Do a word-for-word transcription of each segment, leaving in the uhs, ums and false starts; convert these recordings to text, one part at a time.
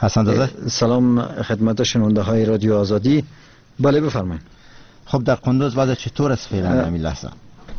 حسن زاده. سلام خدمت شنونده های رادیو آزادی. بله بفرمایید. خب در قندوز وضع چطور است فعلا در این لحظه؟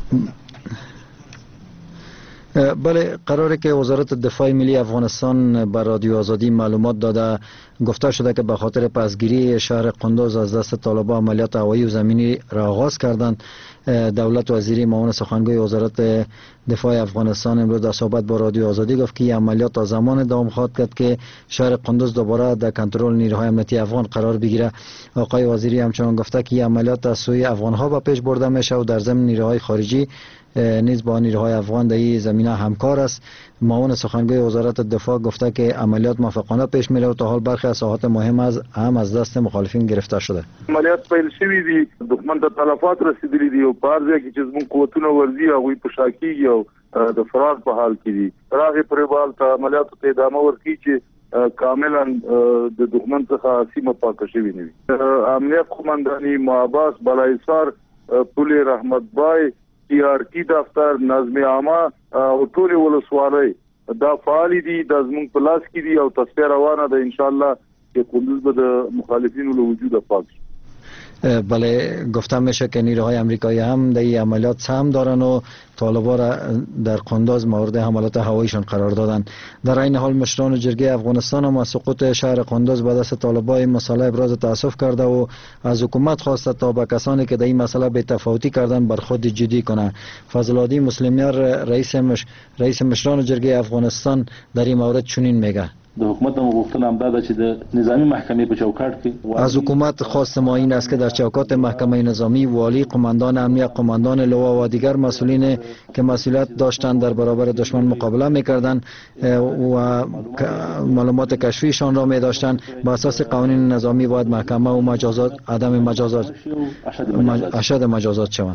بله، قراره که وزارت دفاع ملی افغانستان بر رادیو آزادی معلومات داده. گفته شده که به خاطر پسگیری شهر قندوز از دست طالبان عملیات هوایی و زمینی را آغاز کردند. دولت وزیری معاون سخنگوی وزارت دفاع افغانستان امروز در صحبت با رادیو آزادی گفت که این عملیات تا زمان دوام خواهد کرد که شهر قندوز دوباره در کنترل نیروهای امنیتی افغان قرار بگیره. آقای وزیری همچنان گفته که این عملیات از سوی افغان‌ها به پیش برده میشه و در ضمن نیروهای خارجی نیز با نیروهای افغان در این زمینه همکار است. معاون سخنگوی وزارت دفاع گفته که عملیات موفقانه پیش میره و تا حال برخی از ساحات مهم از هم از دست مخالفین گرفته شده. عملیات پیل شوی دي، دښمن ته تلفات رسیدلي دي او په ارزه کې چې زموږ قوتونه ورزي هغوی په شا کېږي او د فرار په حال کې دي. راغې پرې بال ته عملیاتو ته ادامه ورکړي چې کاملا د دښمن څخه سیمه پاکه شوې نه وي. امنیت قومنداني محباس بلایسار پل رحمت بای ټي آر ټي دفتر نظم عامه او ټول ولسوالۍ دا فعال دي، د زموږ په لاس کې دي او تصفیه روانه ده. ان شاء الله چې قندوز به د مخالفینو له وجوده پاک شي. بله، گفته میشه که نیروهای امریکایی هم در این عملیات سهم دارن و طالبان را در قندوز مورد حملات هواییشان قرار دادن. در این حال مشران جرگه افغانستان هم از سقوط شهر قندوز به دست طالبان این مسئله ابراز تاسف کرده و از حکومت خواسته تا به کسانی که در این مسئله بی تفاوتی کردن بر خود جدی کنه. فضل العادی مسلمیار رئیس مش... رئیس مشران جرگه افغانستان در این مورد چنین میگه: د حکومت غوښتنه هم ده چې د نظامی محکمې په چوکاټ کې از حکومت خواست ما این است که در چوکات محکمه نظامی والی، قماندان امنیت، قماندان لوا و دیگر مسئولین که مسئولیت داشتند در برابر دشمن مقابله می‌کردند و معلومات کشفیشان را می‌داشتند بر اساس قوانین نظامی باید محکمه و مجازات عدم مجازات اشد مجازات شوند.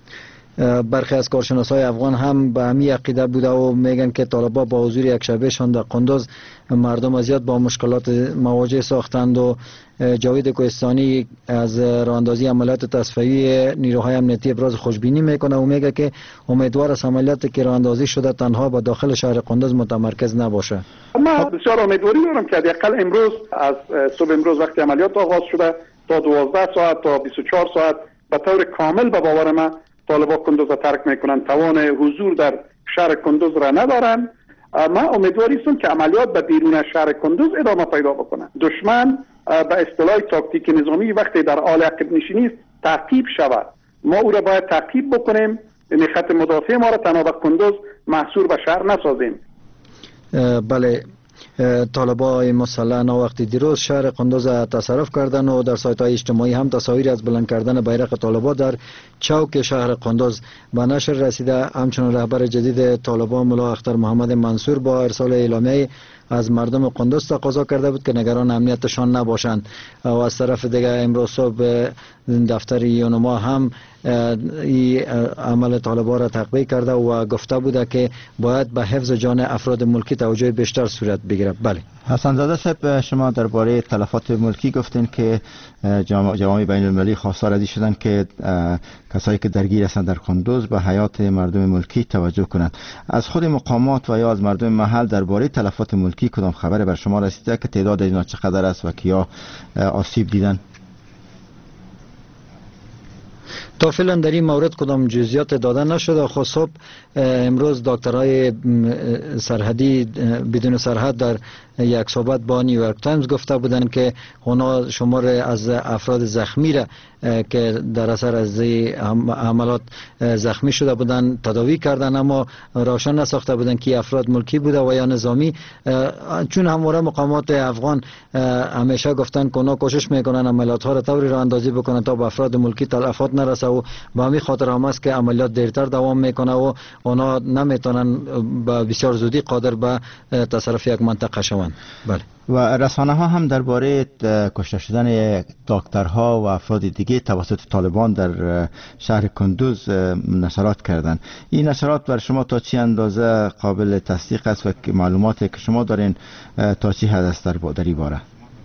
برخی از کارشناسای افغان هم به همین عقیده بوده و میگن که طالبان با حضور یک شبهشان در قندوز مردم از زیاد با مشکلات مواجه ساختند و جاوید کوهستانی از راه اندازی عملیات تصفیه‌ای نیروهای امنیتی ابراز خوشبینی میکنه و میگه که امیدوار است عملیاتی که راه اندازی شده تنها به داخل شهر قندوز متمرکز نباشه. ما بسیار امیدواری دارم که حداقل امروز از صبح امروز وقتی عملیات آغاز شده تا دوازده ساعت تا بیست و چهار ساعت به طور کامل به باور ما طالبان قندوز را ترک میکنن، توان حضور در شهر قندوز را ندارن. ما امیدواری هستم که عملیات به بیرون شهر قندوز ادامه پیدا بکنه. دشمن به اصطلاح تاکتیک نظامی وقتی در حال عقب نشینی است تعقیب شود، ما او را باید تعقیب بکنیم، یعنی خط مدافع ما را تنها به قندوز محصور به شهر نسازیم. بله، طالبان مسلح وقتی دیروز شهر قندوز تصرف کردن و در سایت های اجتماعی هم تصاویر از بلند کردن بیرق طالبان در چوک شهر قندوز به نشر رسیده. همچنین رهبر جدید طالبان ملا اختر محمد منصور با ارسال اعلامیه از مردم قندوز تقاضا کرده بود که نگران امنیتشان نباشند و از طرف دیگر امروز صبح دفتر یونما هم این عمل طالبان را تقویه کرده و گفته بوده که باید به حفظ جان افراد ملکی توجه بیشتر صورت بگیرد. بله حسن زاده صاحب، شما درباره تلفات ملکی گفتین که جوامع بین المللی خواستار ازی شدن که کسایی که درگیر هستند در قندوز به حیات مردم ملکی توجه کنند. از خود مقامات و یا از مردم محل درباره تلفات ملکی کدام خبر بر شما رسیده که تعداد اینا چقدر است و کیا آسیب دیدن؟ تا فعلا در این مورد کدام جزئیات داده نشده. خب صبح امروز دکترهای سرحدی بدون سرحد در یک صحبت با نیویورک تایمز گفته بودند که اونا شمار از افراد زخمی را که در اثر از عملات زخمی شده بودند تداوی کردن، اما روشن نساخته بودند که افراد ملکی بوده و یا نظامی، چون همواره مقامات افغان همیشه گفتن که اونا کوشش میکنن عملیات ها را طوری راه اندازی بکنن تا به افراد ملکی تلفات نرسه و به همین خاطر هم است که عملیات دیرتر دوام میکنه و اونا نمیتونن به بسیار زودی قادر به تصرف یک منطقه شوند. بله. و رسانه ها هم درباره کشته شدن دکترها و افراد دیگه توسط طالبان در شهر قندوز نشرات کردند. این نشرات بر شما تا چی اندازه قابل تصدیق است و معلوماتی که شما دارین تا چی حد است در این باره؟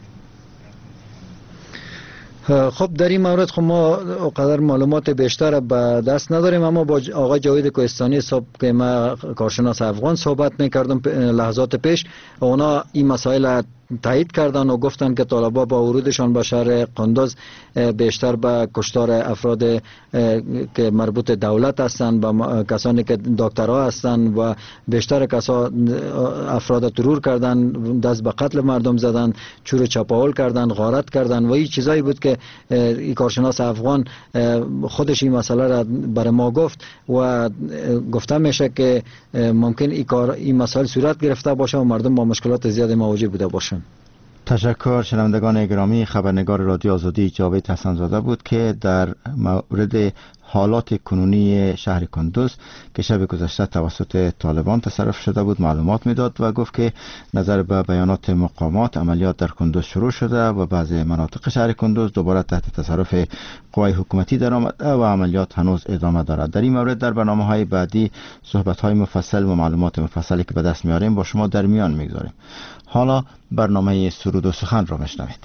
خب در این مورد خب ما قدر معلومات بیشتر به دست نداریم، اما با آقای جاوید کوهستانی صاحب که ما کارشناس افغان صحبت میکردم لحظات پیش، اونا این مسائل تایید کردن و گفتن که طالبا با ورودشان به شهر قندوز بیشتر به کشتار افراد که مربوط دولت هستند، با کسانی که دکترها هستند و بیشتر کسا افراد ترور کردن، دست به قتل مردم زدن، چور چپاول کردن، غارت کردن و این چیزایی بود که این کارشناس افغان خودش این مسئله را برای ما گفت و گفته میشه که ممکن این کار این مسائل صورت گرفته باشه و مردم با مشکلات زیاد مواجه بوده باشند. تشکر. شنوندگان گرامی، خبرنگار رادیو آزادی جاوید حسن‌زاده بود که در مورد حالات کنونی شهر کندوز که شب گذشته توسط طالبان تصرف شده بود معلومات میداد و گفت که نظر به بیانات مقامات عملیات در کندوز شروع شده و بعضی مناطق شهر کندوز دوباره تحت تصرف قوای حکومتی در آمده و عملیات هنوز ادامه دارد. در این مورد در برنامه‌های بعدی صحبت‌های مفصل و معلومات مفصلی که به دست میاریم با شما در میان میگذاریم. حالا برنامه سرود و سخن را میشنوید.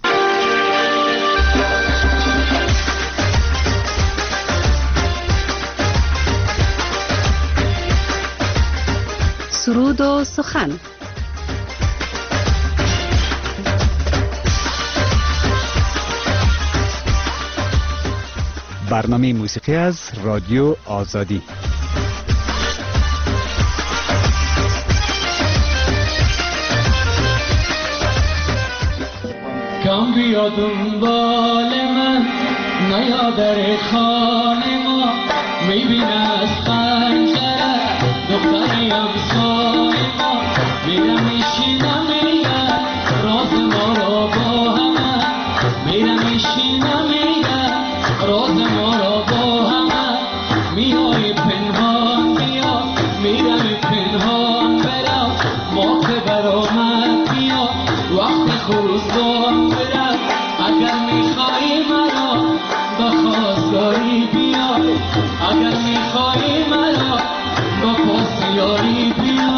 سرود و سخن. برنامه موسیقی از رادیو آزادی. کم بیا دنبال من، نیا در خانه ما، میبین از پنجره دختر امسال ما، میرم میشینم میگه راز ما را با همه، میرم میشینم میگه راز ما را با همه، میای پنهان بیا، میرم پنهان برم، ما که برآمد بیا وقت خروسان برم، اگر میخوایی مرا با خواستگاری بیا، اگر میخوایی مرا با پاسیاری بیا.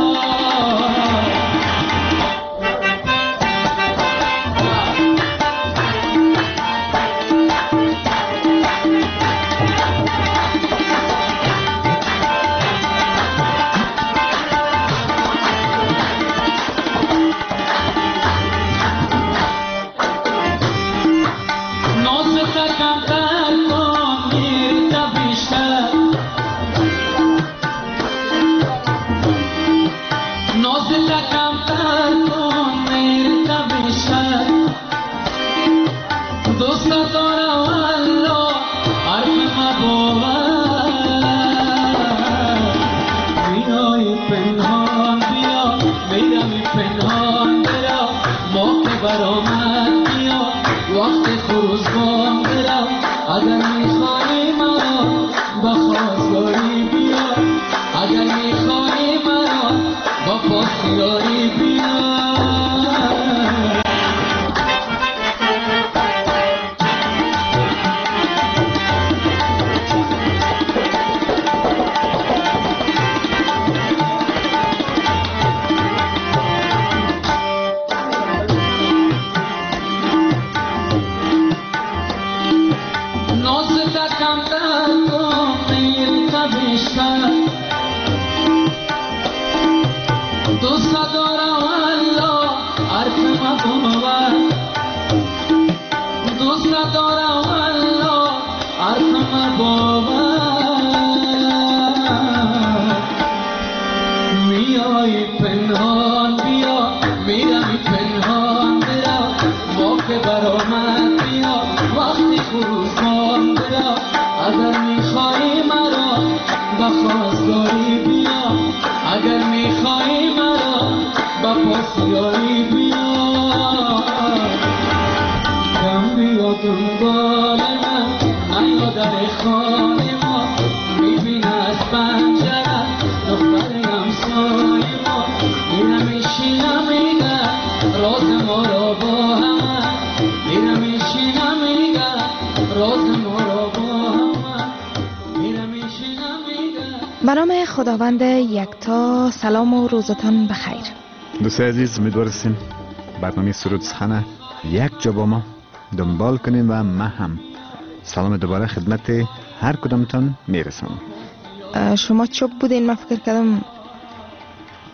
به نام خداوند یکتا، سلام و روزتان بخیر. دوستان عزیز، امیدوار هستیم برنامه سرود سخن یک جا با ما دنبال کنین و من هم سلام دوباره خدمت هر کدامتان میرسم. شما چوب بودین؟ من فکر کردم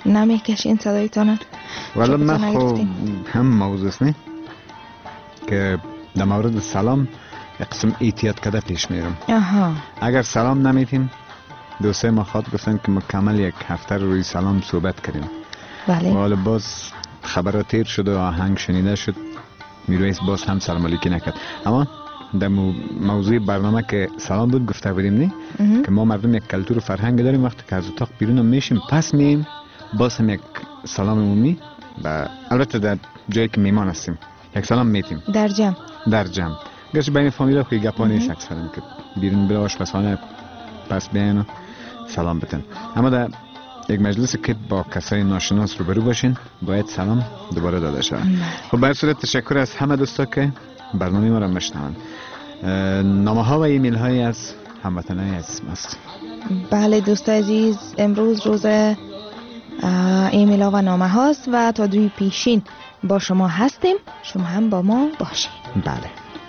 نمیکشین صدایتان؟ ولی من خب هم موضوع است نه که در مورد سلام یک قسم احتیاط کرده پیش میرم. آها. اگر سلام نمیتیم دوستای ما خواد گفتن که مکمل یک هفته روی سلام صحبت کردیم. بله. ولی باز خبرات تیر شد و آهنگ شنیده شد، میرویس باز هم سلام علیکی نکرد. اما در موضوع برنامه که سلام بود گفته بودیم نه که ما مردم یک کلتور و فرهنگ داریم، وقتی که از اتاق بیرون میشیم پس مییم باز هم یک سلام عمومی و البته در جایی که میمان هستیم یک سلام میتیم در جمع در جمع گرچه بین فامیلا که گپا نیست اکثرا که بیرون بلا آشپزخانه پس بیاین و سلام بتن. اما در یک مجلس که با کسای ناشناس روبرو باشین باید سلام دوباره داده شود. خب به هر صورت تشکر از همه دوستا که برنامه ما را میشنوند. نامه ها و ایمیل های از هموطنان عزیز ماست. بله دوست عزیز، امروز روز ایمیل ها و نامه هاست و تا دوی پیشین با شما هستیم، شما هم با ما باشین. بله.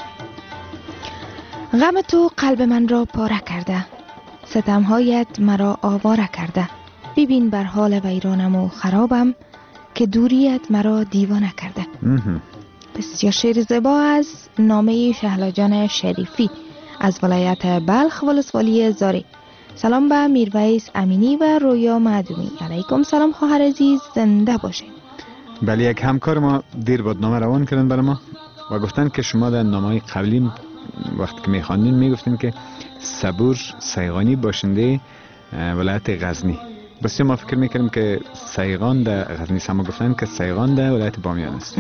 غم تو قلب من را پاره کرده، ستمهایت مرا آواره کرده. ببین بر حال ویرانم و خرابم که دوریت مرا دیوانه کرده. بسیار شعر زیبا از نامه شهلا جان شریفی از ولایت بلخ ولسوالی زاری. سلام به میرویس امینی و رویا معدومی. علیکم سلام خواهر عزیز، زنده باشین. بله، یک همکار ما دیر بود نامه روان کردن برای ما و گفتن که شما در نامه قبلی وقتی که میخواندین میگفتین که صبور سیغانی باشنده ولایت غزنی. بس ما فکر میکردیم که سیغان در غزنی است، اما گفتن که سیغان در ولایت بامیان است.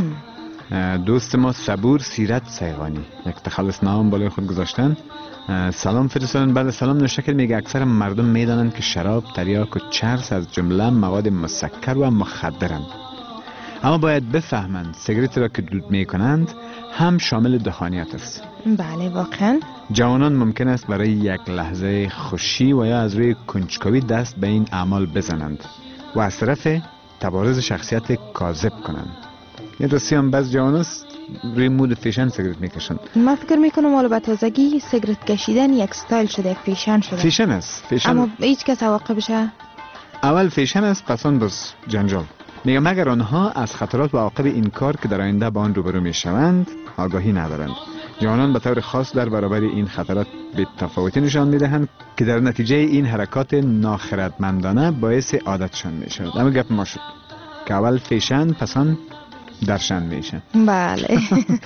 دوست ما صبور سیرت سیغانی یک تخلص نام بالای خود گذاشتن. سلام فرستادن. بعد سلام نوشته میگه اکثر مردم میدانند که شراب، تریاک و چرس از جمله مواد مسکر و مخدرند، اما باید بفهمند سیگارت را که دود میکنند هم شامل دخانیات است. بله واقعا. جوانان ممکن است برای یک لحظه خوشی و یا از روی کنجکاوی دست به این اعمال بزنند و از طرف تبارز شخصیت کاذب کنند. یه راستی هم بعض جوان است روی مود فیشن سیگارت میکشند. من فکر میکنم حالا به تازگی سیگارت کشیدن یک استایل شده، یک فیشن شده. فیشن است فیشن. اما هیچ کس عواقبش اول فیشن است، پس آن باز جنجال. میگم مگر آنها از خطرات و عواقب این کار که در آینده با آن روبرو میشوند آگاهی ندارند. جوانان به طور خاص در برابر این خطرات به تفاوتی نشان میدهند که در نتیجه این حرکات ناخردمندانه باعث عادتشان میشود. اما گپ ما شد که اول فیشن پس آن درشن میشه. بله.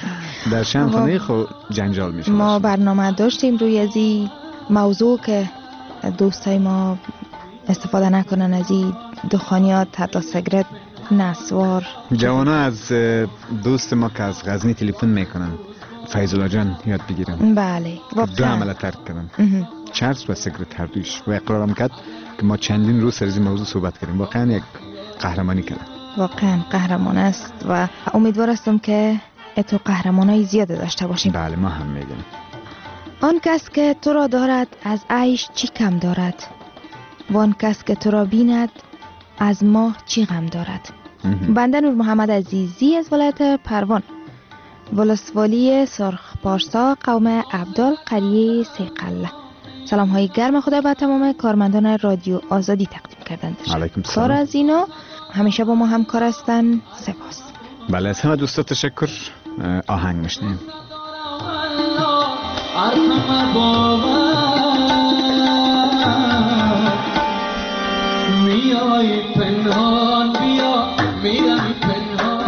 درشن خانه خود جنجال میشه. ما برنامه داشتیم روی از این موضوع که دوستای ما استفاده نکنن از این دخانیات، حتی سیگارت، نسوار. جوانا از دوست ما که از غزنی تلفن میکنن فیض‌الله جان یاد بگیرن. بله واقعا. دو عمل ترک کردن، چرس و سیگارت هر دویش، و اقرارم کرد که ما چندین روز سر این موضوع صحبت کردیم. واقعا یک قهرمانی کرد. واقعا قهرمان است و امیدوار هستم که اتو قهرمانای زیاده داشته باشیم. بله ما هم میگیم. آن کس که تو را دارد از عیش چی کم دارد، وان کس که تو را بیند از ما چی غم دارد. بنده نور محمد عزیزی از ولایت پروان ولسوالی سرخ پارسا قوم عبدال قریه سیقله. سلام های گرم خدا به تمام کارمندان رادیو آزادی تقدیم کردند. علیکم سلام. کار از اینا همیشه با ما همکار هستن. سپاس. بله از همه دوستا تشکر. آهنگ میشنیم. میای پنهان بیا میای پنهان.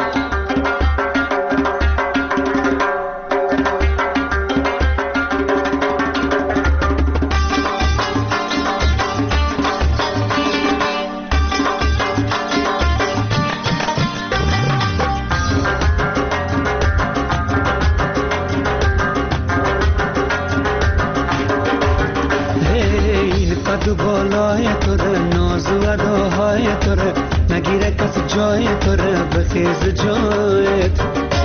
نگیره کس جای تو رو بخیز جایت،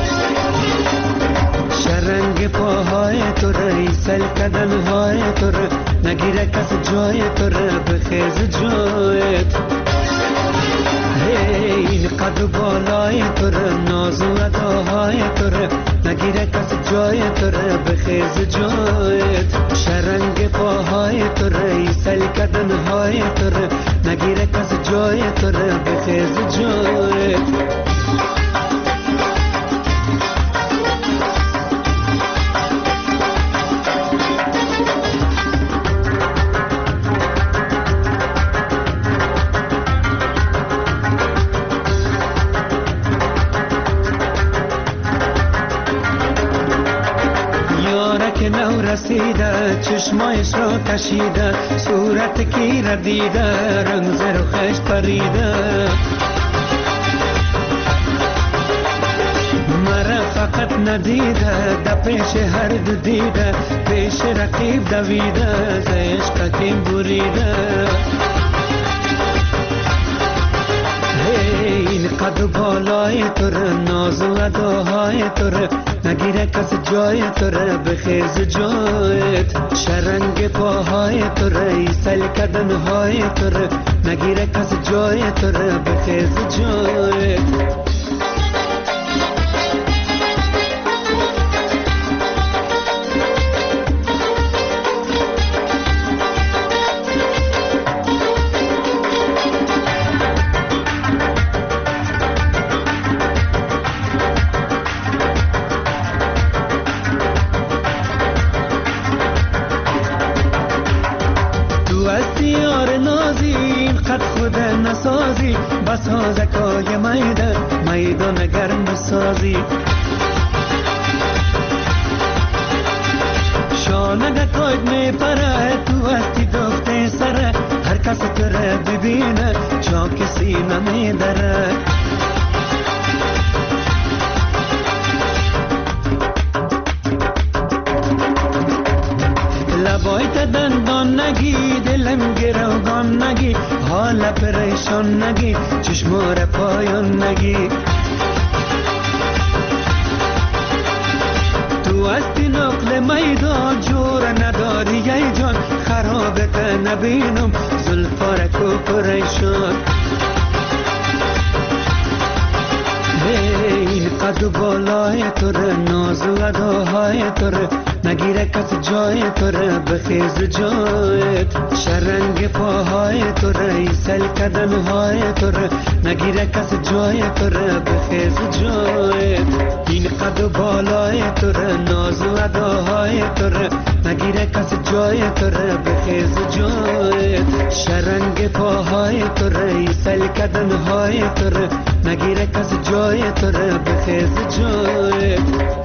شرنگ پاهای تو رو ایسل کدن های تو رو نگیره کس جای تو رو بخیز جایت. این قد بالای تو رو ناز و اداهای تو رو نگیره کس جای تو را بخیز جایت شرنگ پاهای تو را ایسل کدنهای تو را نگیره کس جای تو را بخیز جایت رسیده چشمایش را کشیده صورت کی را دیده رنگ زر و خشت پریده مرا فقط ندیده در پیش هر دو دیده پیش رقیب دویده ز عشق کیم بریده این قد و بالای تو را ناز و اداهای تو را نگیره کس جای تو را بخیز جایت شرنگ پاهای تو را ایسل کدنهای تو را نگیره کس جای تو را بخیز جایت نسازی بسازکای میدان میدان گرم بسازی شانه قاید میپره تو هستی دفته سره هر کس تو را ببینه چاک سینه میدره لبایت دندان نگی دلم گروگان نگی حال پریشان نگی چشمار پایان نگی تو هستی نقل میدان جور نداری ای جان خرابت نبینم زلفارک و پریشان این قد و بالای تو را ناز و اداهای تو را نگیره کس جای تو را بخیز جایت شرنگ پاهای تو را ایسل کدنهای تو را نگیره کس جای تو را بخیز جایت این قد و بالای تو را ناز و اداهای تو را نگیره کس جای تو را بخیز جایت شرنگ پاهای تو را ایسل کدنهای تو را نگیره کس جای تو را بخیز جایت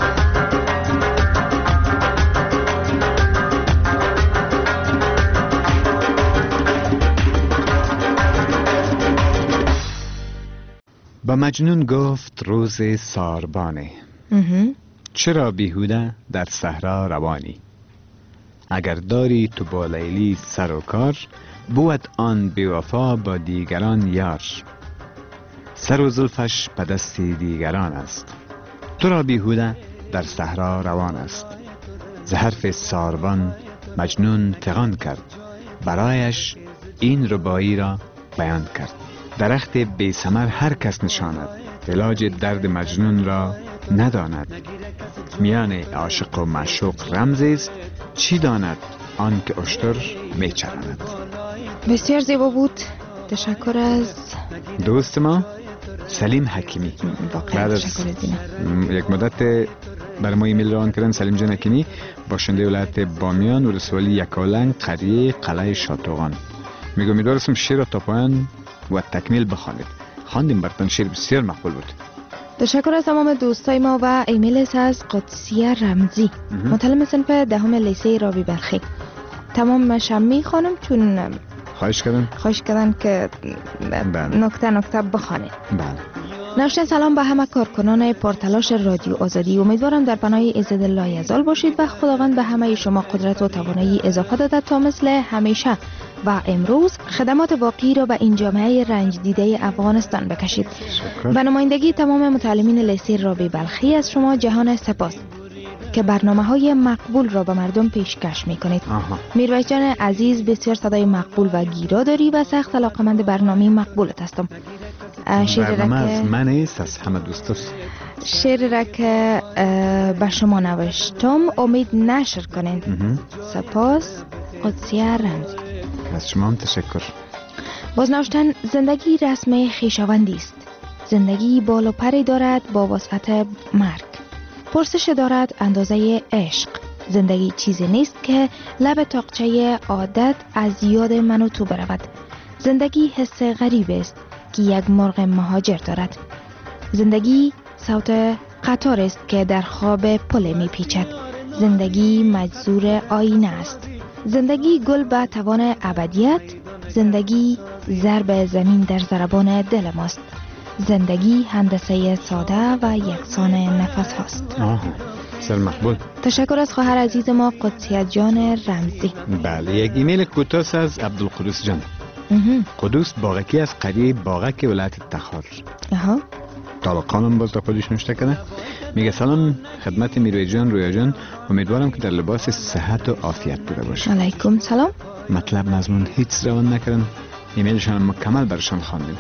با مجنون گفت روز ساربانه چرا بیهوده در صحرا روانی اگر داری تو با لیلی سر و کار بود آن بیوفا با دیگران یار سر و زلفش به دست دیگران است تو را بیهوده در صحرا روان است ز حرف ساربان مجنون تغان کرد برایش این ربایی را بیان کرد درخت بی ثمر هر کس نشاند علاج درد مجنون را نداند میان عاشق و معشوق رمزی است چی داند آن که اشتر میچراند بسیار زیبا بود تشکر از دوست ما سلیم حکیمی بعد از یک مدت برای ما ایمیل روان کردن سلیم جان حکیمی باشنده ولایت بامیان ولسوالی یکاولنگ قریه قلعه شاتوغان میگم امیدوارم شعر را تا پایان و تکمیل بخوانید خواندیم براتون شعر بسیار مقبول بود تشکر از تمام دوستای ما و ایمیل از قدسیه رمزی متعلم صنف دهم لیسه رابی بلخی تمام شمی خانم چون خواهش کردن خواهش کردن که نکته نکته بخوانید بله نوشته سلام به همه کارکنان پرتلاش رادیو آزادی امیدوارم در پناه عزت الله یزال باشید و خداوند به همه شما قدرت و توانایی اضافه داده تا مثل همیشه و امروز خدمات واقعی را به این جامعه رنج دیده افغانستان بکشید. به نمایندگی تمام متعلمین لیسه رابی بلخی از شما جهان سپاس که برنامه های مقبول را به مردم پیشکش می کنید. میرویس جان عزیز بسیار صدای مقبول و گیرا داری و سخت علاقمند برنامه مقبولت هستم. شعر را برنامه که از من است، از همه دوستاست. شعر را که به شما نوشتم امید نشر کنید. سپاس. قدسیه رمزی. از شما هم تشکر. باز نوشتن زندگی رسم خویشاوندی است. زندگی بال و پری دارد با وسعت مرگ. پرسش دارد اندازه عشق. زندگی چیزی نیست که لب تاقچه عادت از یاد من و تو برود. زندگی حس غریب است که یک مرغ مهاجر دارد. زندگی صوت قطار است که در خواب پل می پیچد. زندگی مجزور آینه است. زندگی گل به توان ابدیت. زندگی ضرب زمین در ضربان دل ماست. زندگی هندسه ساده و یکسان نفس هاست. آه، سر مقبول. تشکر از خواهر عزیز ما قدسیت جان رمزی. بله، یک ایمیل کوتاه از عبدالقدوس جان. قدوس باغکی از قریه باغک ولایت تخار. آها. طالقانم باز تا خودش نوشته کنه. میگه سلام خدمت میروی جان رویا جان، امیدوارم که در لباس صحت و عافیت بوده باشه. علیکم سلام. مطلب مضمون هیچ روان نکردن، ایمیلشان مکمل برشان خواندیم.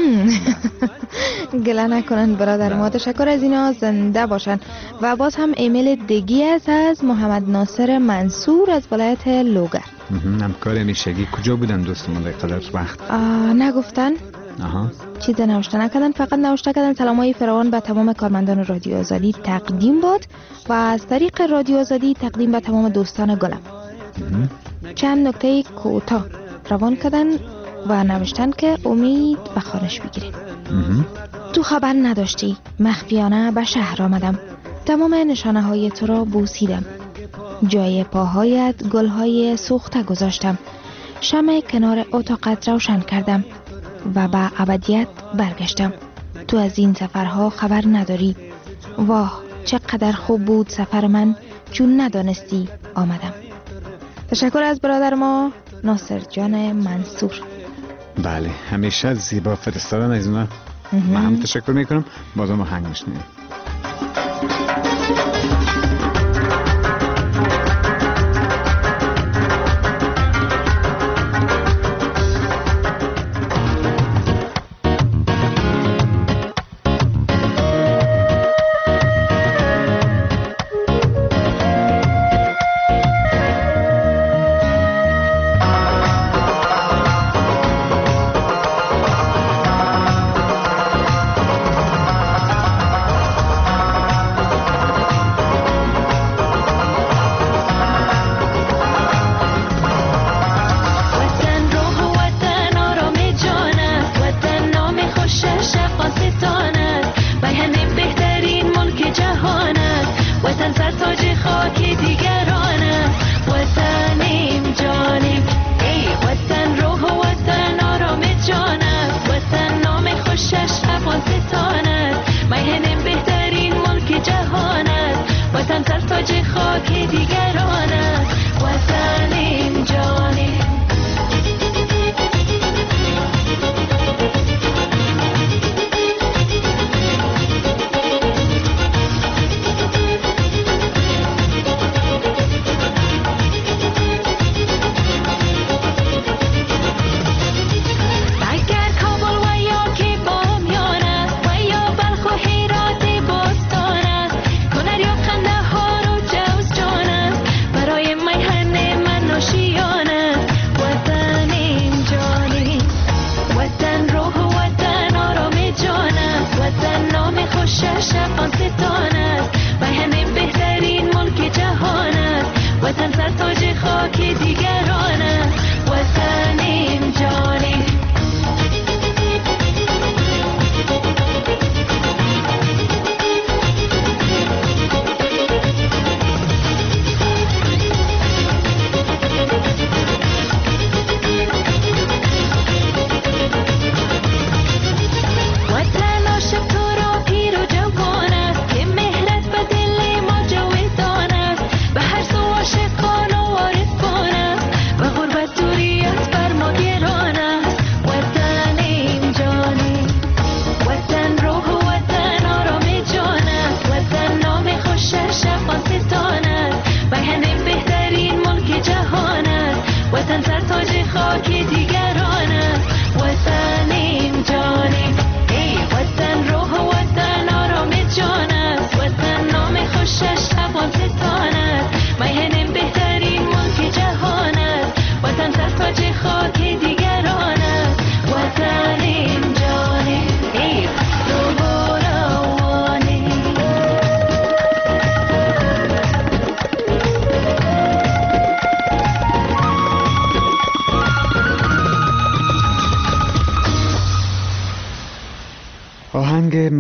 گله نکنن برادر ما. تشکر از اینا، زنده باشن. و باز هم ایمیل دیگی است از محمد ناصر منصور از ولایت لوگر. همکار همیشگی کجا بودن دوستمون در قدر وقت؟ نگفتن. آها. چیز نوشته نکردن، فقط نوشته کردن سلامای فراوان به تمام کارمندان رادیو آزادی تقدیم باد و از طریق رادیو آزادی تقدیم به تمام دوستان گلم. چند نکته کوتاه روان کردن و نوشتن که امید به خانش بگیریم. تو خبر نداشتی مخفیانه به شهر آمدم. تمام نشانه های تو را بوسیدم. جای پاهایت گلهای سوخته گذاشتم. شمع کنار اتاقت روشن کردم و به ابدیت برگشتم. تو از این سفرها خبر نداری. واه چقدر خوب بود سفر من چون ندانستی آمدم. تشکر از برادر ما ناصر جان منصور. بله، همیشه زیبا فرستادن از اونا. من هم تشکر میکنم. بازم آهنگ میشنیم.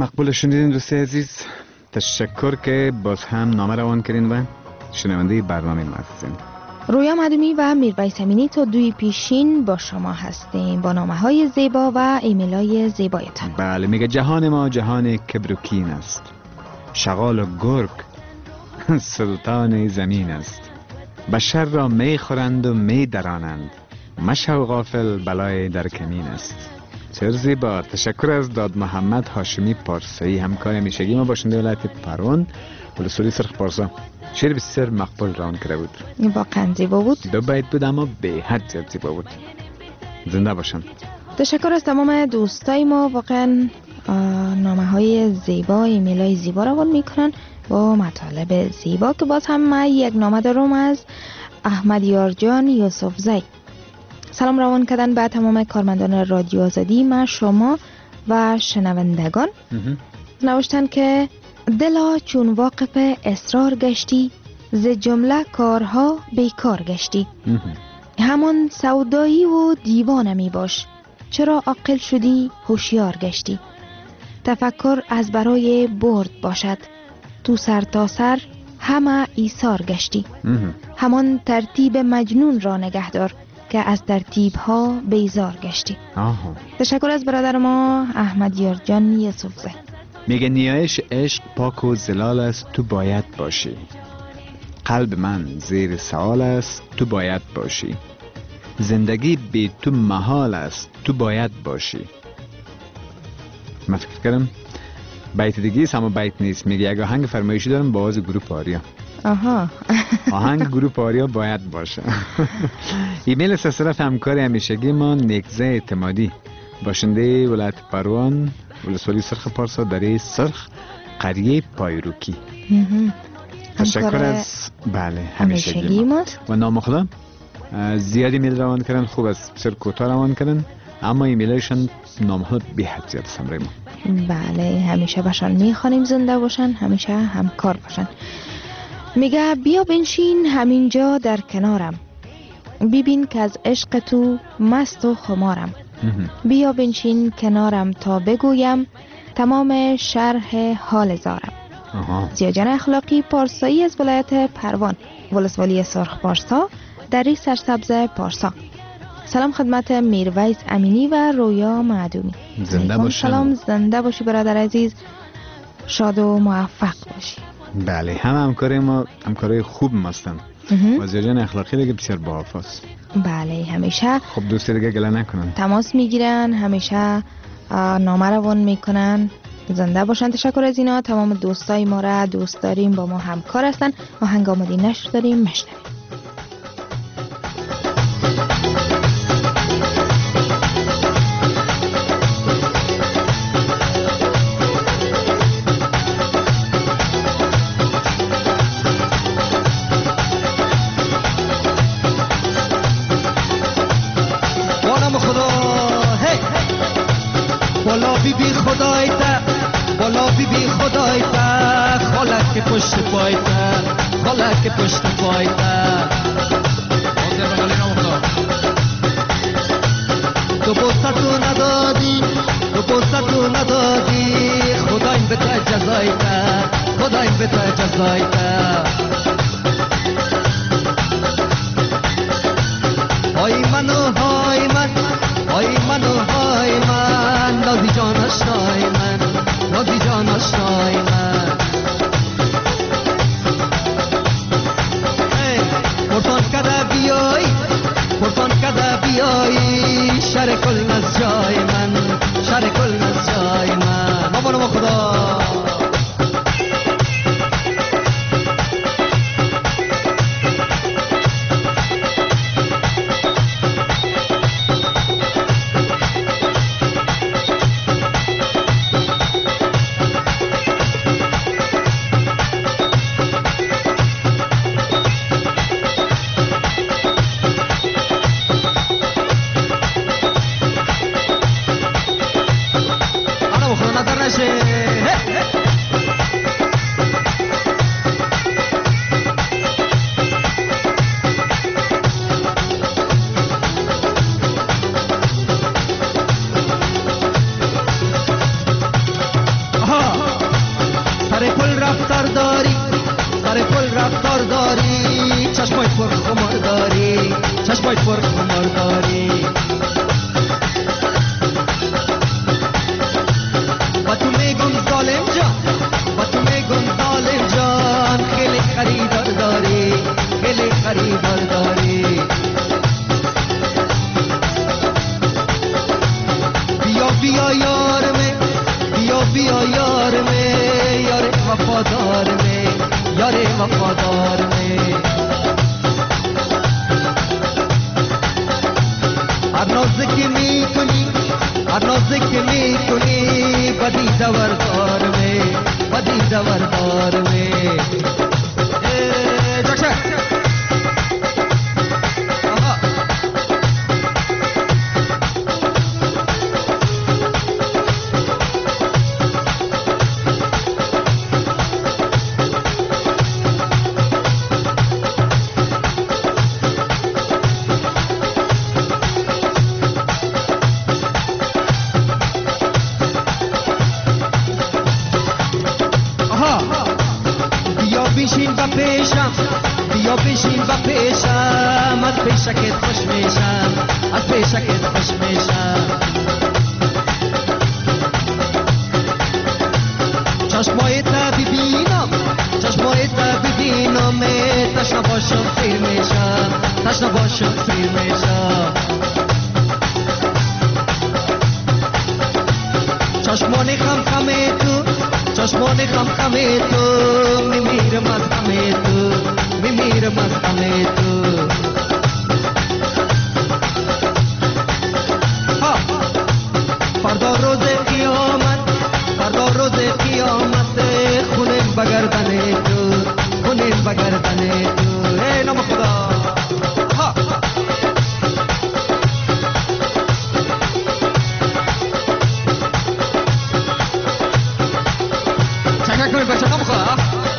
مقبول شنیدین دوستی عزیز. تشکر که باز هم نامه روان کردین و شنونده برنامه ما هستین. رویا معدومی و میرویس امینی تا دوی پیشین با شما هستیم با نامه های زیبا و ایمیل های زیبایتان. بله، میگه جهان ما جهان کبروکین است، شغال و گرگ سلطان زمین است، بشر را می خورند و می درانند، مشو غافل بلای در کمین است. چه زیبا. تشکر از داد محمد هاشمی پارسایی، همکار همیشگی ما باشنده ولایت پروان ولسوالی سرخ پارسا. شعر بسیار مقبول روان کرده بود، واقعا زیبا بود. دو بیت بود اما به حد زیاد زیبا بود. زنده باشن. تشکر از تمام دوستای ما، واقعا نامه های زیبا، ایمیل های زیبا روان میکنن با مطالب زیبا. که باز هم من یک نامه دارم از احمد یارجان یوسف زی. سلام روان کردن به تمام کارمندان رادیو آزادی، ما شما و شنوندگان. نوشتن که دلا چون واقف اصرار گشتی، ز جمله کارها بیکار گشتی. همان سودایی و دیوانه می باش، چرا عاقل شدی هوشیار گشتی. تفکر از برای برد باشد، تو سر تا سر همه ایثار گشتی. همان ترتیب مجنون را نگهدار، که از ترتیب ها بیزار گشتی. آها. تشکر از برادر ما احمد یارجان یوسفزی. میگه نیایش عشق پاک و زلال است، تو باید باشی. قلب من زیر سوال است، تو باید باشی. زندگی بی تو محال است، تو باید باشی. من فکر کردم بیت دیگه است اما بیت نیست. میگه اگه آهنگ فرمایشی دارم با آواز گروه آریا. آها. آهنگ گروه آریا باید باشه. ایمیل از طرف همکار همیشگی ما نیکزه اعتمادی، باشنده ولایت پروان ولسوالی سرخ پارسا، دره سرخ، قریه پایروکی. تشکر از بله همیشگی ما و نام خدا. زیادی ایمیل روان کردن، خوب است، بسیار کوتاه روان کردن اما ایمیلشون نام خدا به حد زیاد سمره ما. بله، همیشه باشن میخوانیم زنده باشن، همیشه همکار باشن. میگه بیا بنشین همینجا در کنارم، ببین که از عشق تو مست و خمارم. بیا بنشین کنارم تا بگویم، تمام شرح حال زارم. زیاجان اخلاقی پارسایی از ولایت پروان ولسوالی سرخ پارسا، دری سرسبز پارسا. سلام خدمت میرویس امینی و رویا معدومی. زنده باشی. سلام، زنده باشی برادر عزیز، شاد و موفق باشی. بله، هم همکار ما همکارای خوب ماستن و زیاجان اخلاقی دیگه بسیار باحافظ. بله، همیشه خب دوستی دیگه گله نکنن، تماس میگیرن، همیشه نامه روان میکنن. زنده باشن. تشکر از اینا. تمام دوستای ما را دوست داریم، با ما همکار هستن. آهنگ آماده نشر داریم، مشنویم. پشت پایتا خالک پشت پایتا حاضر بغلی نموندا تو بوستتو ندادی تو بوستتو ندادی خدا این بتا جزایتا خدا این بتا جزایتا های منو های من های منو های من نازی جان آشنای من نازی جان آشنای من قربان کده بیای قربان کده بیای شر کل از جای من شر کل از جای من مامانو با خدا رفتار داری سر کل رفتار داری چشمای پر خمار داری چشمای پر خمار داری با تو میگم ظالم جان با تو میگم ظالم جان خیلی خریدار داری خیلی خریدار داری بیا بیا یار میں بیا بیا یار میں یار وفادار میں یار وفادار میں هر نازی که میکنی هر نازی که میکنی بدی دوردار میں بدی دوردار میں جاکشن بشین و پیشم بیا بشین و پیشم از پیشکت خوش میشم از پیشکت خوش میشم چشمای تا ببینم چشمای تا ببینم تشنه باشم سیر میشم تشنه باشم سیر میشم چشمان خم خمه تو چشمان خم خمه تو میمیرم از خمه تو میمیرم از خمه تو فردا روز قیامت فردا روز قیامت خونیم بگردن تو خونیم بگردن تو ای نام خدا کنید بچه نام خدا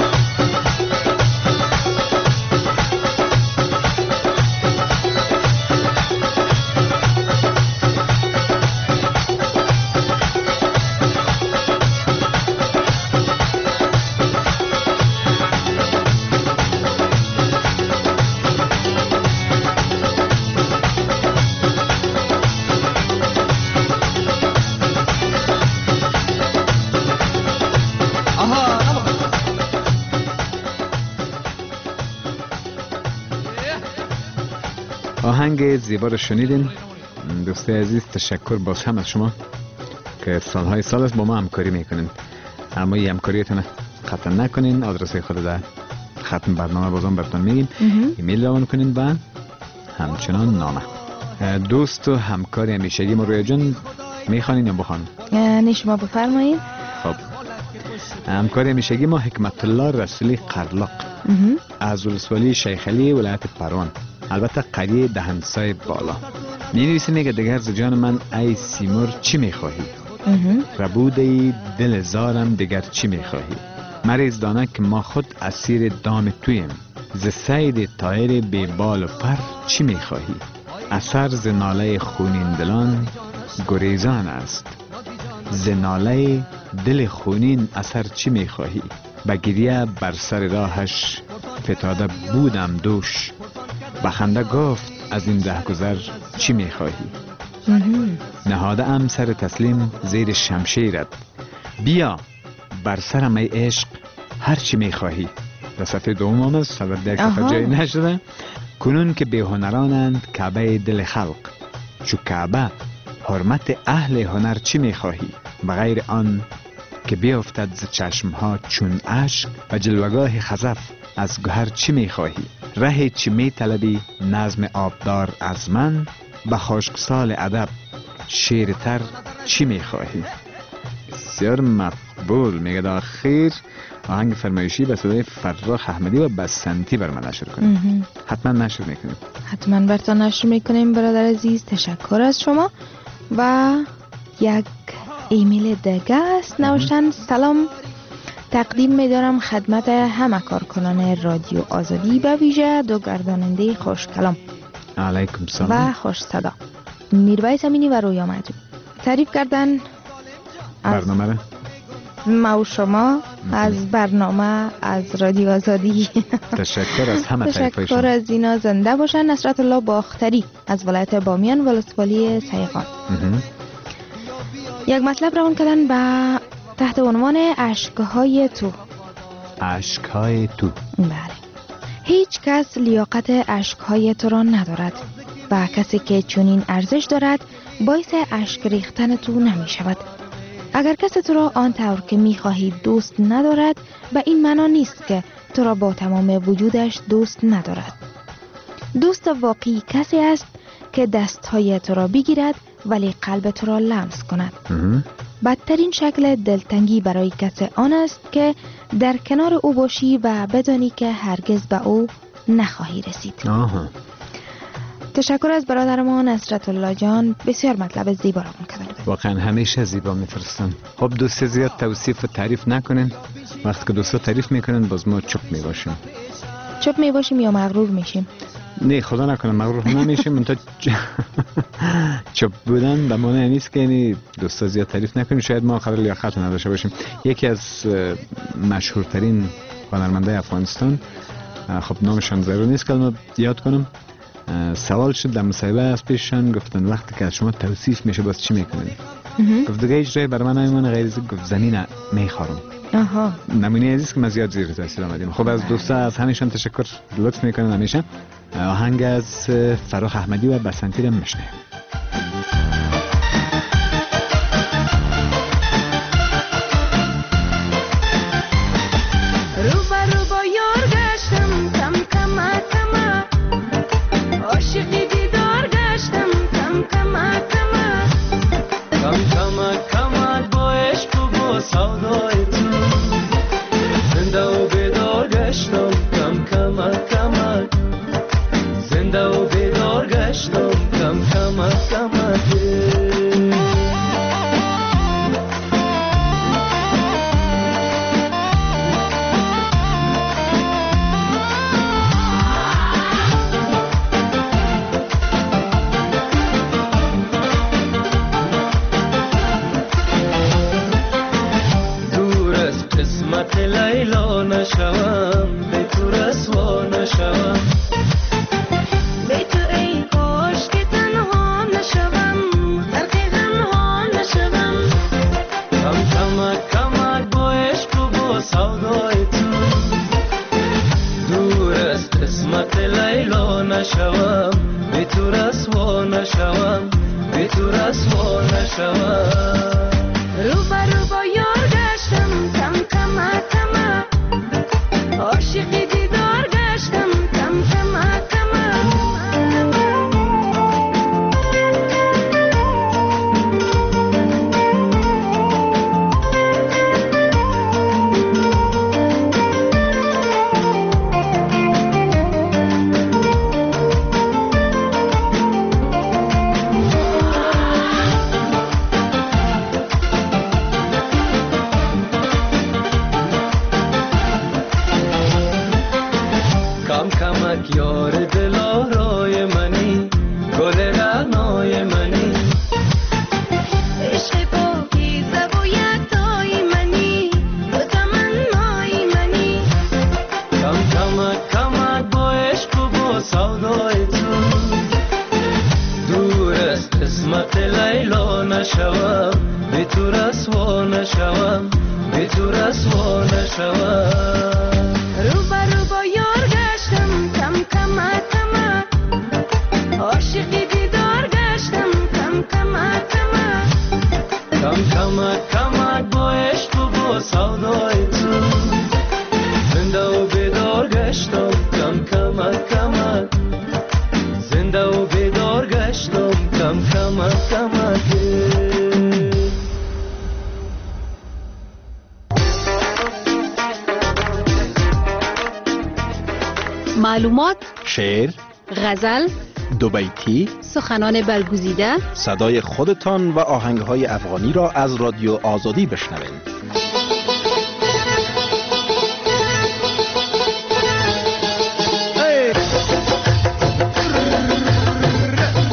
آهنگ زیبا رو شنیدین. دوستای عزیز تشکر باز هم از شما که سالهای سال است با ما همکاری میکنین. اما این همکاریتون قطع نکنین. آدرس خود در ختم برنامه بازم براتون میگیم. ایمیل روان کنین و همچنان نامه. دوست و همکار همیشگی ما رویا جان میخوانین یا بخوان؟ نه شما بفرمایید. خب همکار همیشگی ما حکمت الله رسولی قرلاق از ولسوالی شیخ علی ولایت پروان، البته قریه دهنسای بالا. می نویسه میگه دگر ز جان من ای سیمور چی میخواهی؟ ربوده دل زارم دگر چی میخواهی؟ مریض دانه که ما خود اسیر دام تویم، ز سید طایر بی بال و پر چی میخواهی؟ اثر ز ناله خونین دلان گریزان است، ز ناله دل خونین اثر چی میخواهی؟ بگیریه بر سر راهش فتاده بودم دوش، بخنده گفت از این رهگذر چی میخواهی؟ نهاده ام سر تسلیم زیر شمشیرت، بیا بر سرم ای عشق هر چی میخواهی. در صفحه دوم هم است، صدر در صفحه جای نشده. کنون که به هنرانند کعبه دل خلق، چو کعبه حرمت اهل هنر چی میخواهی؟ بغیر آن که بیافتد ز چشمها چون اشک، و جلوگاه خزف از گهر چی میخواهی؟ ره چی میطلبی نظم آبدار از من، به خشکسال ادب شیرتر چی میخواهی؟ بسیار مقبول. میگه در آخر آهنگ فرمایشی به صدای فراخ احمدی و بسنتی بر من نشر کنیم. حتما نشر میکنیم. حتما براتون نشر میکنیم برادر عزیز. تشکر از شما. و یک ایمیل دیگه است نوشتن: سلام تقدیم می‌دارم خدمت همه کارکنان رادیو آزادی، به ویژه دو گرداننده خوش کلام علیکم سلام و خوش صدا میرویس امینی و رویا معجوب. تعریف کردن برنامه را ما و شما از برنامه، از رادیو آزادی. تشکر از همه طیفه تشکر از اینا. زنده باشن. نصرت الله باختری از ولایت بامیان، ولسوالی سیغان. یک مطلب روان کردن به تحت عنوان اشکهای تو. اشکهای تو. بله. هیچ کس لیاقت اشکهای تو را ندارد و کسی که چنین ارزش دارد باعث اشک ریختن تو نمی شود. اگر کسی تو را آنطور که می خواهی دوست ندارد، به این معنا نیست که تو را با تمام وجودش دوست ندارد. دوست واقعی کسی است که دستهای تو را بگیرد ولی قلب تو را لمس کند. بدترین شکل دلتنگی برای کسی آن است که در کنار او باشی و بدانی که هرگز به او نخواهی رسید. آها. تشکر از برادر ما نصرت الله جان. بسیار مطلب زیبا را کردن. واقعا همیشه زیبا میفرستن. خب دوست زیاد توصیف و تعریف نکنین. وقتی که دوستا تعریف میکنن باز ما چپ میباشیم. چپ میباشیم یا مغرور میشیم؟ نه خدا نکنه مغرور نمیشیم. منتها چپ بودن به معنی نیست که یعنی دوستا زیاد تعریف نکنیم. شاید ما قدر لیاقت نداشته باشیم. یکی از مشهورترین هنرمندای افغانستان، خب نامشان ضرور نیست که الان یاد کنم، سوال شد در مصاحبه از پیششان، گفتن وقتی که از شما توصیف میشه باز چی میکنید؟ گفت دیگه هیچ جایی برای من نمیمونه غیر از گفت زمین میخورم. آها. نمونه عزیز که ما زیاد زیر تاثیر آمدیم. خب از دوستا از همشان تشکر لطف میکنن. همیشه آهنگ از فراخ احمدی و بسنتی رو میشنه. معلومات، شعر، غزل، دو بیتی، سخنان برگزیده، صدای خودتان و آهنگهای افغانی را از رادیو آزادی بشنوید.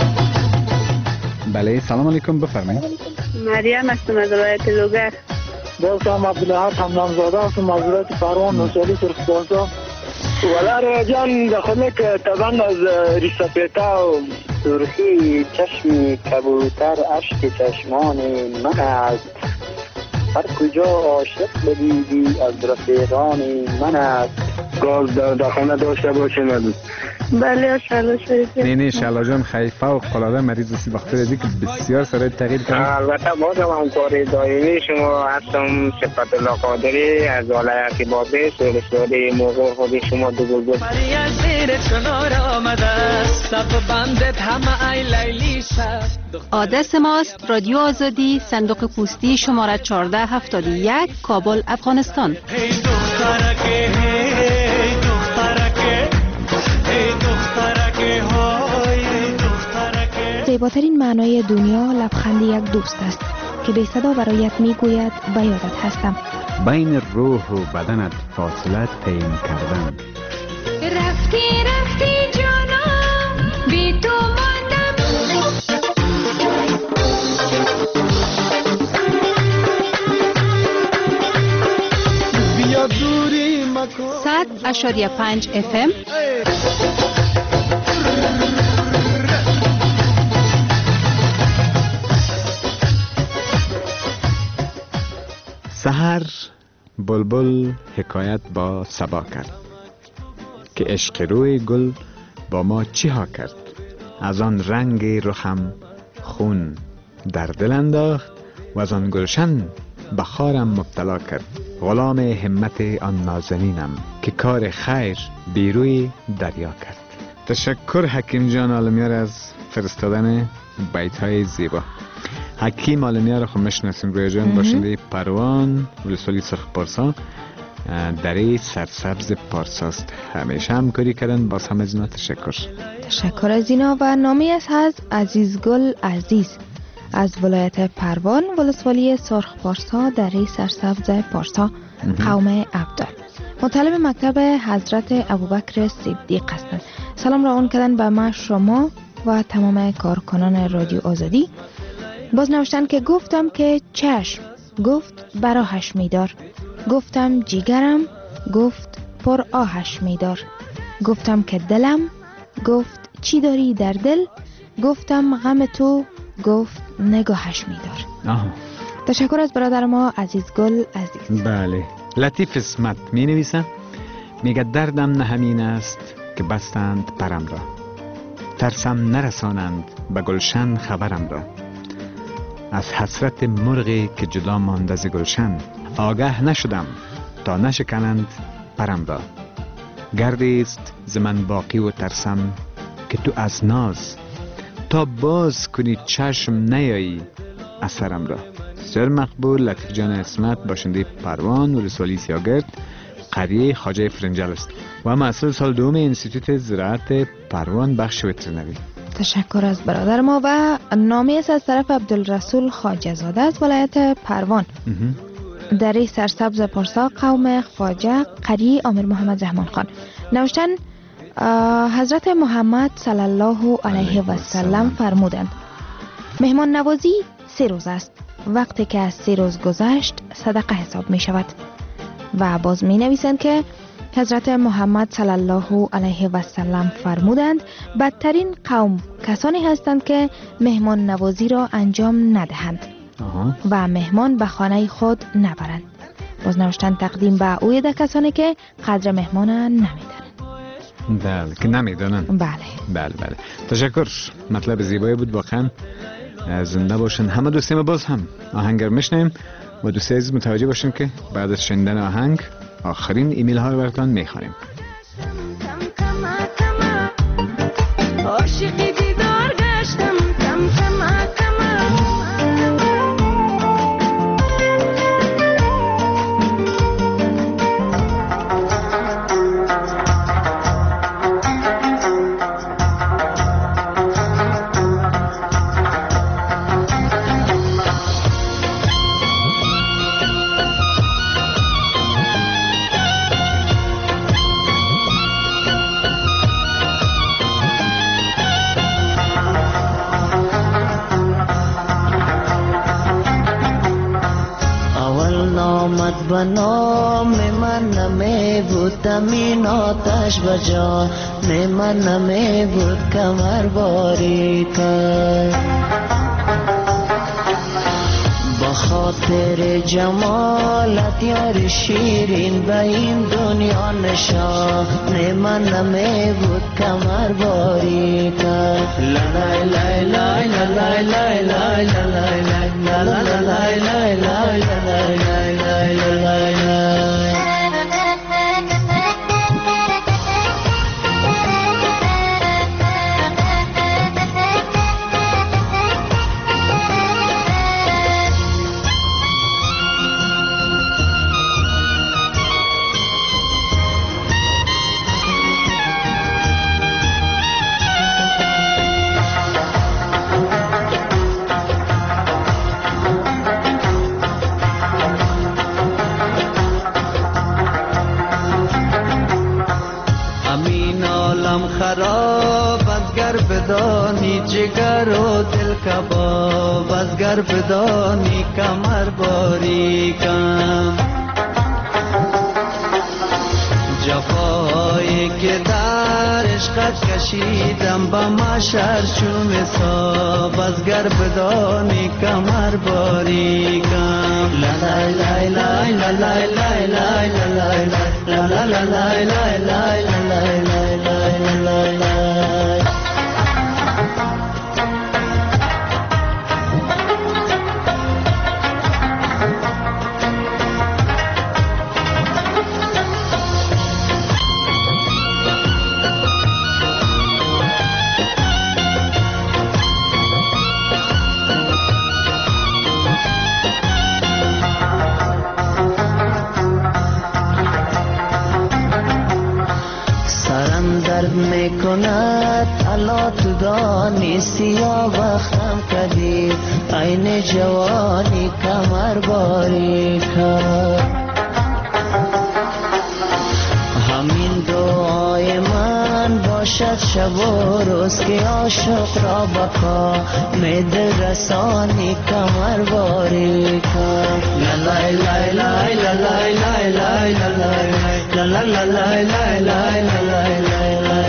بله سلام علیکم، بفرمایید. مریم هستم از ولایت لوگر. باز هم عبدالحق حمدانزاده هستم مزرعه پروان نوشالی سرخ بازا. ولر جان داخل که طبعا از ریسپیتا و سرخی چشم کبوتر اشک چشمان من است. هر کجا عاشق بدیدی از رفیقان من است. گاز در داخل داشته باشه ندید. بله شلا شریفی. نه نه شلا جان خیلی فوق العاده مریض سی وقت دیدی که بسیار سرای تغییر کرد. البته بازم همکار دائمی شما هستم. صفت الله قادری از ولایت بابی سور سوری موقع خود شما دو گل مری از زیر چنار آمده سب بندت همه ای لیلی شب. آدرس ماست رادیو آزادی صندوق پستی شماره چهارده هفتاد و یک کابل افغانستان. هی دخترکه هی دخترکه هی دخترکه های دخترکه. زیباترین معنای دنیا لبخند یک دوست است که بی صدا برایت میگوید به یادت هستم. بین روح و بدنت فاصله تعیین کردن. رفتی رفتی جانم بی تو ماندم. بیا دوری مکن. صد اشاریه پنج اف ام. سحر بلبل حکایت با صبا کرد که عشق روی گل با ما چی ها کرد. از آن رنگ رخم خون در دل انداخت و از آن گلشن بخارم مبتلا کرد. غلام همت آن نازنینم که کار خیر بیروی دریا کرد. تشکر حکیم جان عالمیار از فرستادن بیت های زیبا. حکیم عالمیار رو خب مشناسیم روی جان، باشنده پروان ولسوالی سرخ پارسا، دره سرسبز پارساست. همیشه همکاری کردن، باز هم از اینا تشکر. تشکر از اینا. و نامی از هست عزیزگل عزیز از ولایت پروان ولسوالی سرخ پارسا، دره سرسبز پارسا، قوم عبدال، مطالب مکتب حضرت ابوبکر صدیق هستند. سلام را اون کردن به ما شما و تمام کارکنان رادیو آزادی. باز نوشتن که گفتم که چشم، گفت براهش میدار. گفتم جیگرم، گفت پر آهش میدار. گفتم که دلم، گفت چی داری در دل. گفتم غم تو، گفت نگاهش میدار. آها. تشکر از برادر ما عزیزگل عزیز. بله. لطیف اسمت می نویسن، میگه دردم نه همین است که بستند پرم را. ترسم نرسانند به گلشن خبرم را. از حسرت مرغی که جدا مانده ز گلشن. آگه نشدم تا نشکنند پرم را. گردیست ز من باقی و ترسم که تو از ناز تا باز کنی چشم نیایی اثرم را. سر مقبول لطیف جان اسمت باشنده پروان و رسوالی سیاگرد، قریه خواجه فرنجل است و مسئول سال دوم انستیتوت زراعت پروان بخش وترنری. تشکر از برادر ما. و نامی است از طرف عبدالرسول خواجه زاده از ولایت پروان، دره سرسبز پارسا، قوم خواجه، قریه امیر محمد زحمان خان. نوشتن حضرت محمد صلی الله علیه و سلم فرمودند مهمان نوازی سه روز است. وقتی که از سه روز گذشت صدقه حساب می شود. و باز می نویسند که حضرت محمد صلی الله علیه و سلم فرمودند بدترین قوم کسانی هستند که مهمان نوازی را انجام ندهند آه. و مهمان به خانه خود نبرند. باز نوشتن تقدیم به اوی ده کسانی که قدر مهمان نمیدانند. بله که نمیدانن. بله بله بله. تشکر. مطلب زیبایی بود واقعا. زنده باشن همه دوستیم. باز هم آهنگ رو میشنیم و دوستی عزیز متوجه باشن که بعد از شنیدن آهنگ آخرین ایمیل ها رو براتون میخوانیم. عاشقی دیدار گشتم کم کم کم. به نام من نمی بود تمین آتش به جان من نمی بود کمر باری کرد با خاطر جمالت یار شیرین به این دنیا نشان من نمی بود کمر باری کرد لا لا لا لا لا لا لا لا لا لا لا لا لا خراب از گر بدانی جگر و دل کباب از گر بدانی کمر باری کم جفایی که در عشقت کشیدم با مشر چون حساب از گر بدانی کمر باری کم لا لا لا لا لا لا لا لا لا لا لا لا لا لا لا میکند الا تو دانی سیاه وقتم کدی عین جوانی کمر باری کرد همین دعای من باشد شب و روز که عاشق را بقا می دل رسانی کمر باری کرد لا لا لا لا لا لا لا لا لا لا لا لا لا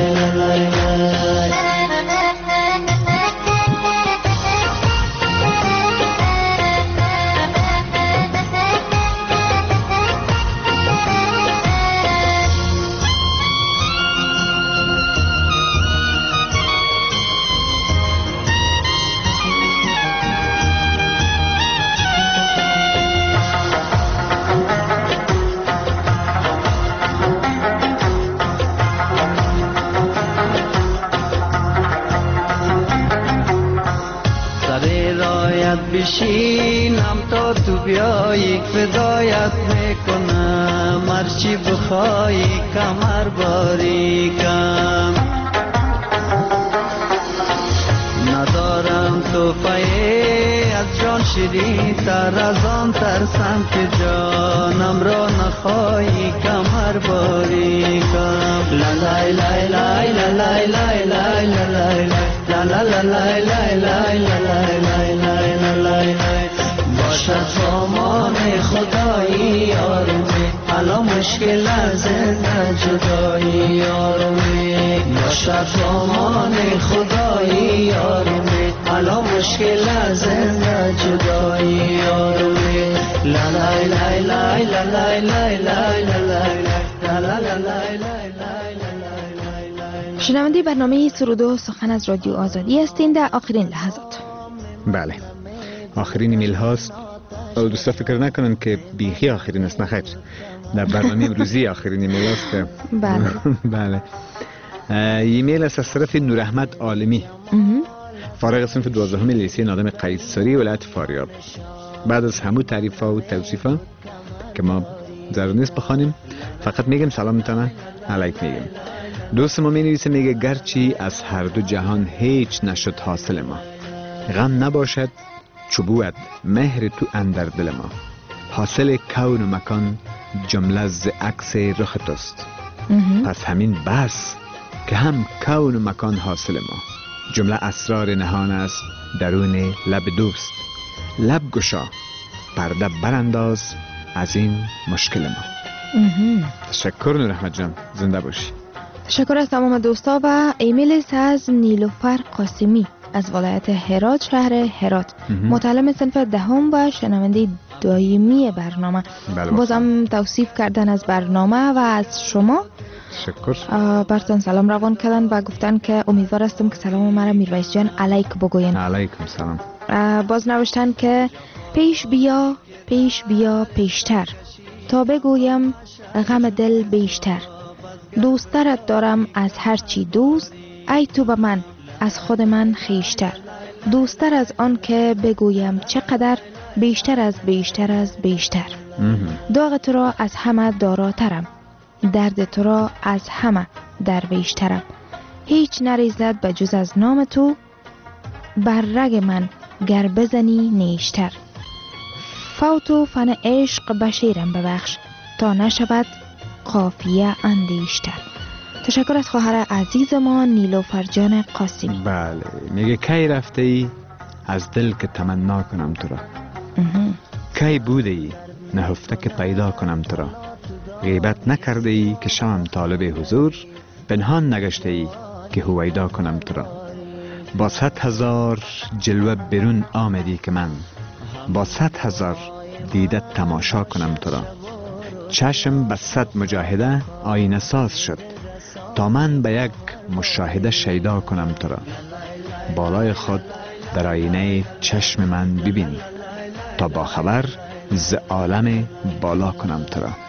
بشینم تا تو بیایی فدایت میکنم هرچی بخوایی کمر باری کم ندارم توفایی از جان شیرین تر از آن ترسم که جانم را نخواهی کمر باری کم لا لا لا لا لا لا لا لا لا لا لا لا لا لا باشد سامان خدایی آرومی حالا مشکل از زنده جدایی آرومی باشد سامان خدایی آرومی حالا مشکل از زنده جدایی آرومی لا لا لا لا لا لا لا لا لا لا شنونده برنامه سرود و سخن از رادیو آزادی هستین در آخرین لحظات. بله آخرین ایمیل هاست. دوستا فکر نکنن که بیخی آخرین است، نخیر در برنامه امروزی آخرین ایمیل هاست که بله بله ایمیل است از طرف نور احمد عالمی فارغ صنف دوازدهم لیسه نادم قیصری ولایت فاریاب. بعد از همو تعریف ها و توصیف ها که ما ضرور نیست بخوانیم، فقط میگم سلامتانه علیک میگم. دوست ما می نویسه، میگه گرچی از هر دو جهان هیچ نشد حاصل ما، غم نباشد چوبوت مهر تو اندر دل ما، حاصل کون و مکان جمله ز عکس رخ توست. پس همین بس که هم کون و مکان حاصل ما، جمله اسرار نهان است درون لب دوست. لب گشا پرده برانداز از این مشکل ما. تشکر نور احمد جان، زنده باشی. تشکر از تمام دوستا و ایمیل از نیلوفر قاسمی از ولایت هرات، شهر هرات، متعلم صنف دهم و شنونده دائمی برنامه. بازم توصیف کردن از برنامه و از شما. تشکر. برتان سلام روان کردن و گفتن که امیدوار هستم که سلام مرا میرویس جان علیک بگوین. علیکم سلام. باز نوشتن که پیش بیا پیش بیا پیشتر تا بگویم غم دل بیشتر. دوسترت دارم از هرچی دوست، ای تو به من از خود من خیشتر. دوستر از آن که بگویم چقدر، بیشتر از بیشتر از بیشتر. داغ تو را از همه داراترم، درد تو را از همه درویشترم. هیچ نریزد به جز از نام تو، بر رگ من گر بزنی نیشتر. فوت و فن عشق بشیرم ببخش، تا نشود قافیه اندیشتر. تشکر از خواهر عزیز ما نیلوفر جان قاسمی. بله، میگه کی رفته ای از دل که تمنا کنم تو را، کی بوده ای نهفته که پیدا کنم تو را. غیبت نکرده ای که شوم طالب حضور، پنهان نگشته ای که هویدا کنم تو را. با صد هزار جلوه برون آمدی که من، با صد هزار دیده تماشا کنم تو را. چشم به صد مجاهده آینه ساز شد، تا من به یک مشاهده شیدا کنم تو را. بالای خود در آینه چشم من ببین، تا با خبر ز عالم بالا کنم تو را.